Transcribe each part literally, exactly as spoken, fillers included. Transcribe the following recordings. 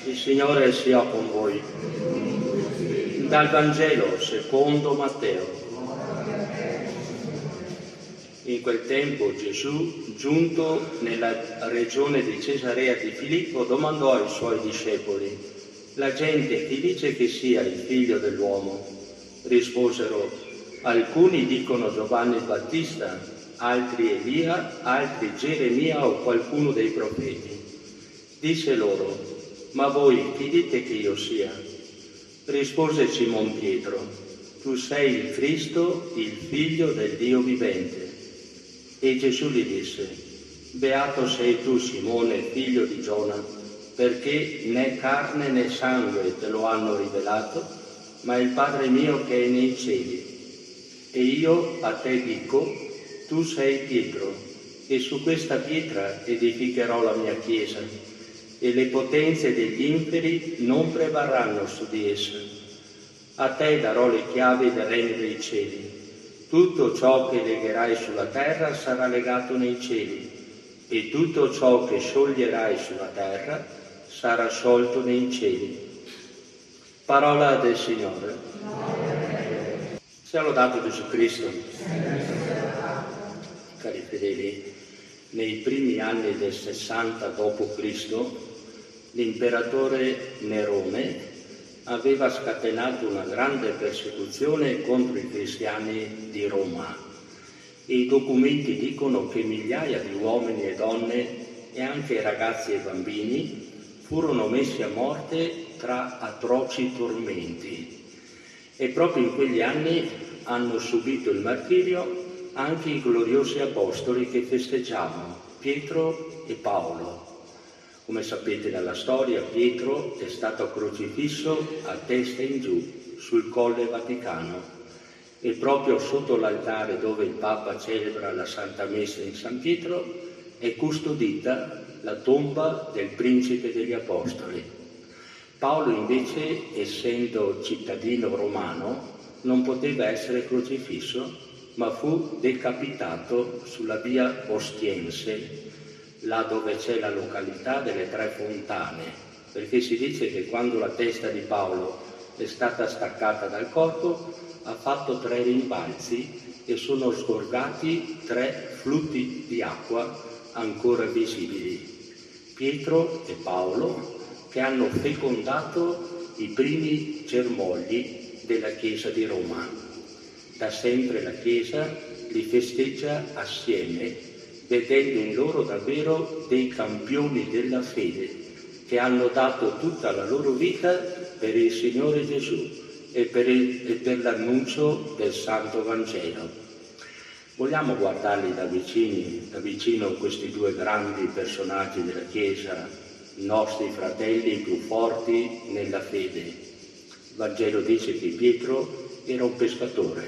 Il Signore sia con voi. Dal Vangelo secondo Matteo. In quel tempo Gesù, giunto nella regione di Cesarea di Filippo, domandò ai suoi discepoli: «La gente chi dice che sia il figlio dell'uomo?» Risposero: «Alcuni dicono Giovanni il Battista, altri Elia, altri Geremia o qualcuno dei profeti». Disse loro: «Ma voi chi dite che io sia?» Rispose Simon Pietro: «Tu sei il Cristo, il Figlio del Dio vivente». E Gesù gli disse: «Beato sei tu, Simone, figlio di Giona, perché né carne né sangue te lo hanno rivelato, ma il Padre mio che è nei cieli. E io a te dico, tu sei Pietro, e su questa pietra edificherò la mia chiesa, e le potenze degli inferi non prevarranno su di essa. A te darò le chiavi del regno dei cieli. Tutto ciò che legherai sulla terra sarà legato nei cieli, e tutto ciò che scioglierai sulla terra sarà sciolto nei cieli». Parola del Signore. Sia lodato Gesù Cristo. Cari fedeli, nei primi anni del sessanta dopo Cristo l'imperatore Nerone aveva scatenato una grande persecuzione contro i cristiani di Roma. I documenti dicono che migliaia di uomini e donne e anche ragazzi e bambini furono messi a morte tra atroci tormenti. E proprio in quegli anni hanno subito il martirio anche i gloriosi apostoli che festeggiamo, Pietro e Paolo. Come sapete dalla storia, Pietro è stato crocifisso a testa in giù sul Colle Vaticano, e proprio sotto l'altare dove il Papa celebra la Santa Messa in San Pietro è custodita la tomba del Principe degli Apostoli. Paolo invece, essendo cittadino romano, non poteva essere crocifisso, ma fu decapitato sulla via Ostiense, là dove c'è la località delle Tre Fontane, perché si dice che quando la testa di Paolo è stata staccata dal corpo ha fatto tre rimbalzi e sono sgorgati tre flutti di acqua ancora visibili. Pietro e Paolo che hanno fecondato i primi germogli della Chiesa di Roma. Da sempre la Chiesa li festeggia assieme, vedendo in loro davvero dei campioni della fede che hanno dato tutta la loro vita per il Signore Gesù e per, il, e per l'annuncio del Santo Vangelo. Vogliamo guardarli da, vicini, da vicino questi due grandi personaggi della Chiesa, i nostri fratelli più forti nella fede. Il Vangelo dice che Pietro era un pescatore,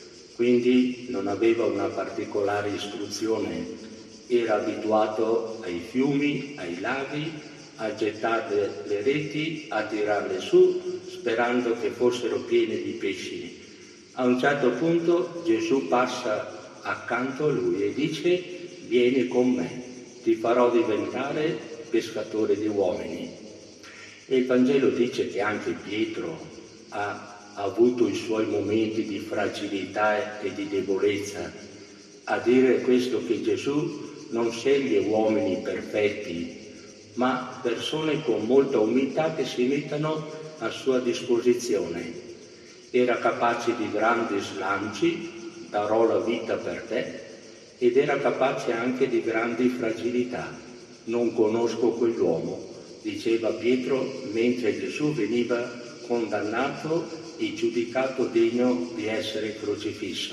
quindi non aveva una particolare istruzione, era abituato ai fiumi, ai laghi, a gettare le reti, a tirarle su, sperando che fossero piene di pesci. A un certo punto Gesù passa accanto a lui e dice: «Vieni con me, ti farò diventare pescatore di uomini». E il Vangelo dice che anche Pietro ha avuto i suoi momenti di fragilità e di debolezza. A dire questo che Gesù non sceglie uomini perfetti, ma persone con molta umiltà che si mettano a sua disposizione. Era capace di grandi slanci, darò la vita per te, ed era capace anche di grandi fragilità. Non conosco quell'uomo, diceva Pietro mentre Gesù veniva condannato e giudicato degno di essere crocifisso.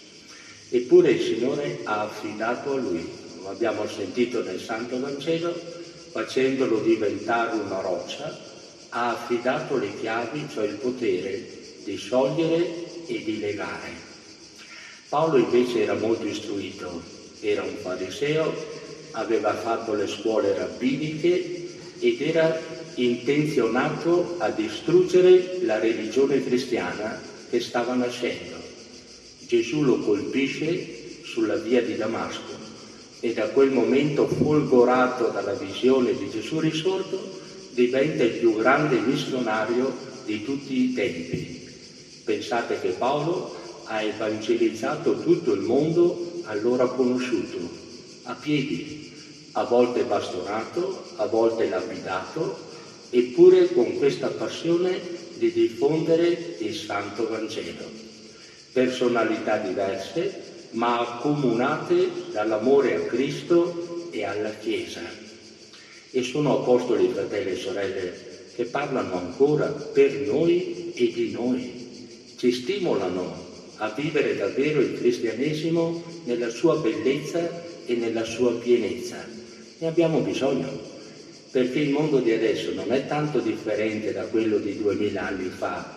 Eppure il Signore ha affidato a lui, come abbiamo sentito nel Santo Vangelo, facendolo diventare una roccia, ha affidato le chiavi, cioè il potere di sciogliere e di legare. Paolo invece era molto istruito, era un fariseo, aveva fatto le scuole rabbiniche ed era intenzionato a distruggere la religione cristiana che stava nascendo. Gesù lo colpisce sulla via di Damasco e da quel momento, folgorato dalla visione di Gesù risorto, diventa il più grande missionario di tutti i tempi. Pensate che Paolo ha evangelizzato tutto il mondo allora conosciuto, a piedi, a volte bastonato, a volte lapidato, eppure con questa passione di diffondere il Santo Vangelo. Personalità diverse, ma accomunate dall'amore a Cristo e alla Chiesa. E sono apostoli, fratelli e sorelle, che parlano ancora per noi e di noi. Ci stimolano a vivere davvero il cristianesimo nella sua bellezza e nella sua pienezza. Ne abbiamo bisogno, perché il mondo di adesso non è tanto differente da quello di duemila anni fa,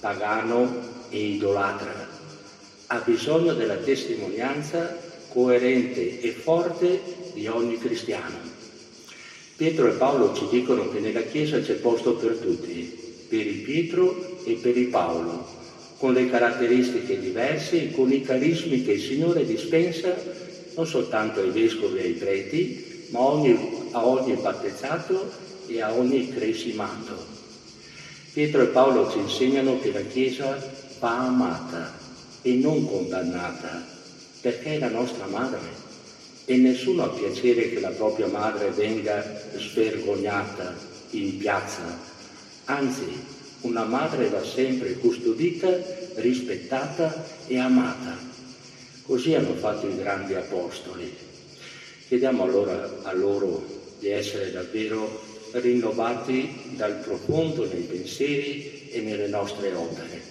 pagano e idolatra. Ha bisogno della testimonianza coerente e forte di ogni cristiano. Pietro e Paolo ci dicono che nella Chiesa c'è posto per tutti, per il Pietro e per il Paolo, con le caratteristiche diverse e con i carismi che il Signore dispensa non soltanto ai vescovi e ai preti, ma a ogni, a ogni battezzato e a ogni cresimato. Pietro e Paolo ci insegnano che la Chiesa va amata e non condannata, perché è la nostra madre. E nessuno ha piacere che la propria madre venga svergognata in piazza. Anzi, una madre va sempre custodita, rispettata e amata. Così hanno fatto i grandi apostoli. Chiediamo allora a loro di essere davvero rinnovati dal profondo nei pensieri e nelle nostre opere.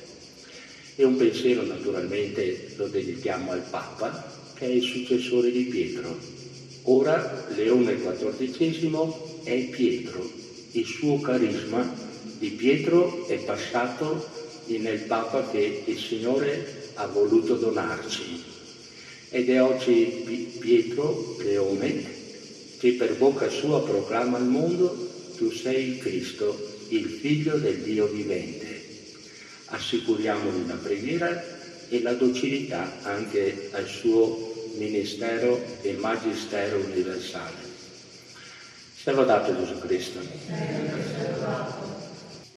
E un pensiero naturalmente lo dedichiamo al Papa, che è il successore di Pietro. Ora Leone quattordicesimo è Pietro. Il suo carisma di Pietro è passato nel Papa che il Signore ha voluto donarci. Ed è oggi Pietro, Leone, che per bocca sua proclama al mondo: tu sei il Cristo, il Figlio del Dio vivente. Assicuriamogli la preghiera e la docilità anche al suo ministero e magistero universale. Sia lodato Gesù Cristo.